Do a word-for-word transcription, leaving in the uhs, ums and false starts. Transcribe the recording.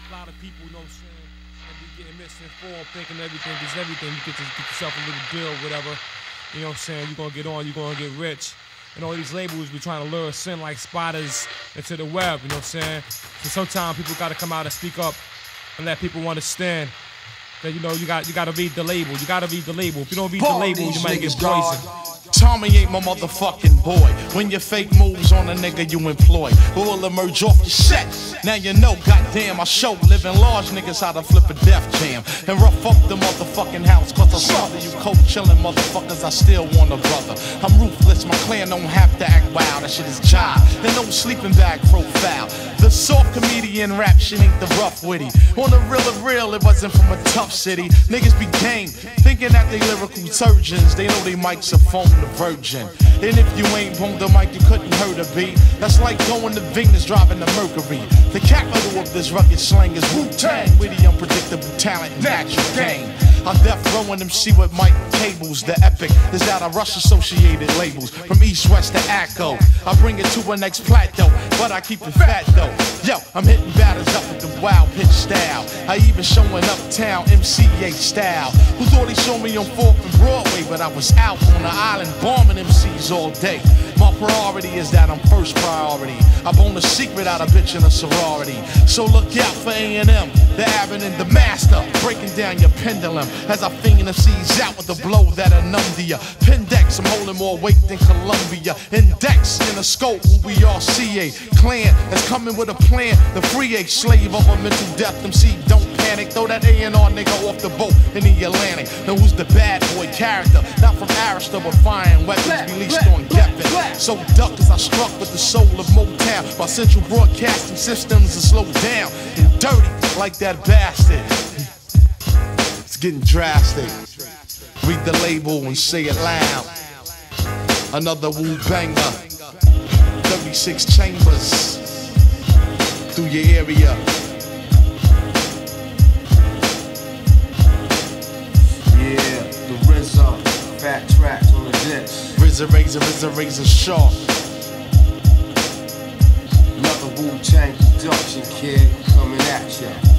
a lot of people, you know what I'm saying, that be getting misinformed, thinking everything is everything. You get, to, get yourself a little bill, whatever. You know what I'm saying? You're gonna get on, you're gonna get rich. And all these labels be trying to lure us in like spiders into the web, you know what I'm saying? So sometimes people gotta come out and speak up and let people understand that, you know, you got you gotta read the label. You gotta read the label. If you don't read the label, you might get poisoned. Tommy ain't my motherfucking boy. When your fake moves on a nigga you employ, who will emerge off your set? Now you know, goddamn, I show living large niggas how to flip a death jam and rough up the motherfucking house. Cause I smother you cold chillin' motherfuckers, I still want a brother. I'm ruthless, my clan don't have to act wild. That shit is jive, and no sleeping bag profile. The soft comedian rap shit ain't the rough witty. On the real of real, it wasn't from a tough city. Niggas be game, thinking that they lyrical surgeons. They know they mics are phone the virgin. And if you ain't boned the mic, you couldn't hurt a beat. That's like going to Venus driving the Mercury. The capital of this rugged slang is Wu-Tang, witty, unpredictable talent and natural game. I'm death rowing M C with Mike Cables. The epic is out of Rush associated labels. From East West to Acco, I bring it to a next plateau, but I keep it fat though. Yo, I'm hitting batters up with the wild pitch style. I even showing uptown M C A style. Who thought he saw me on fourth and Broadway, but I was out on the island bombing M Cs all day. My priority is that I'm first priority. I bone the secret out of bitch in a sorority. So look out for A and M, the Abbott and the Master, breaking down your pendulum as I finger M Cs out with a blow that'll numb to ya. Pendex, I'm holding more weight than Columbia. Index in a scope, we all C A clan that's coming with a plan. The free a slave of a mental death M C. Don't panic, throw that A and R nigga off the boat in the Atlantic. Now who's the bad boy character? Not from Arista, but firing weapons released on Geffen. So duck as I struck with the soul of Motown. My central broadcasting systems are slowed down and dirty like that bastard. It's getting drastic. Read the label and say it loud. Another Wu banger. thirty-six chambers through your area. Yeah, the R Z A, fat tracks on the disc. R Z A, razor, R Z A, razor sharp. Another Wu-Tang production, kid, coming at ya.